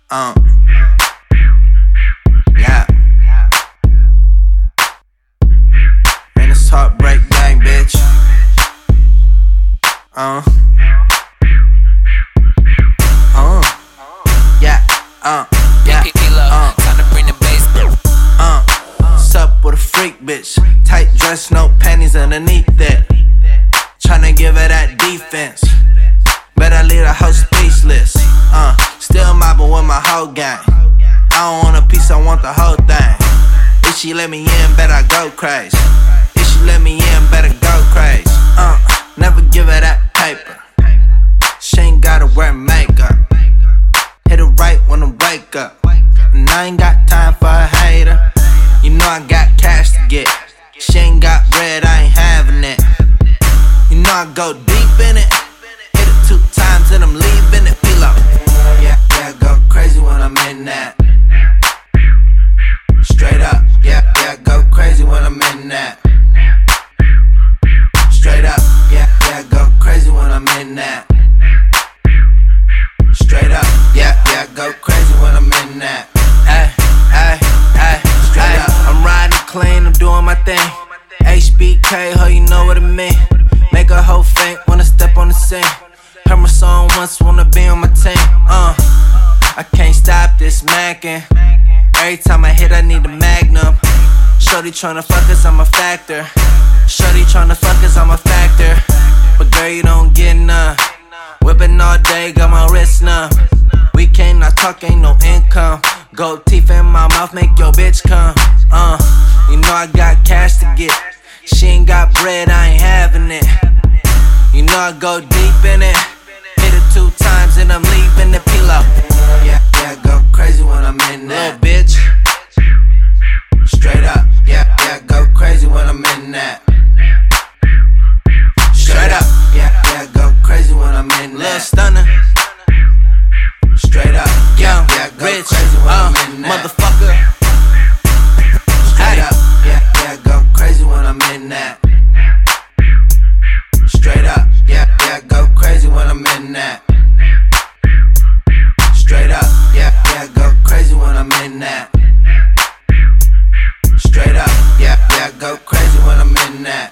Yeah. Man, it's heartbreak gang, bitch. Yeah. Time to bring the bass. Sup with a freak, bitch. Tight dress, no panties underneath that. Tryna give her that defense. Better leave the house speechless. Still mobbing with my whole gang. I don't want a piece, I want the whole thing. If she let me in, better I go crazy. If she let me in, better go crazy. Never give her that paper. She ain't gotta wear makeup. Hit it right when I wake up. And I ain't got time for a hater. You know I got cash to get. She ain't got bread, I ain't having it. You know I go deep in it. Hit it 2 times and I'm leaving it pillow. Yeah, go crazy when I'm in that. Straight up, yeah, go crazy when I'm in that. Straight up, yeah, go crazy when I'm in that. Straight up, yeah, go crazy when I'm in that. Straight up, I'm riding clean, I'm doing my thing. HBK, ho, you know what I mean. Make a hoe faint when I step on the scene. Heard my song once, wanna be on my team. I can't stop this mackin'. Every time I hit, I need a magnum. Shorty tryna fuck us, I'm a factor. Shorty tryna fuck us, I'm a factor. But girl, you don't get none. Whippin' all day, got my wrist numb. We can't not talk, ain't no income. Gold teeth in my mouth, make your bitch come. You know I got cash to get. She ain't got bread, I ain't having it. You know I go deep in it. Hit it 2 times and I'm leaving the pillow. Yeah, go crazy when I'm in that. Little bitch. Straight up, yeah, go crazy when I'm in that. Straight up, yeah, go crazy when I'm in that. Little stunner. Straight up, yeah, go rich, crazy when I'm in that. Motherfucker. Straight up, yeah, go crazy when I'm in that. Straight up, yeah, go crazy when I'm in that. Straight up, yeah, go crazy when I'm in that. Straight up, yeah, go crazy when I'm in that.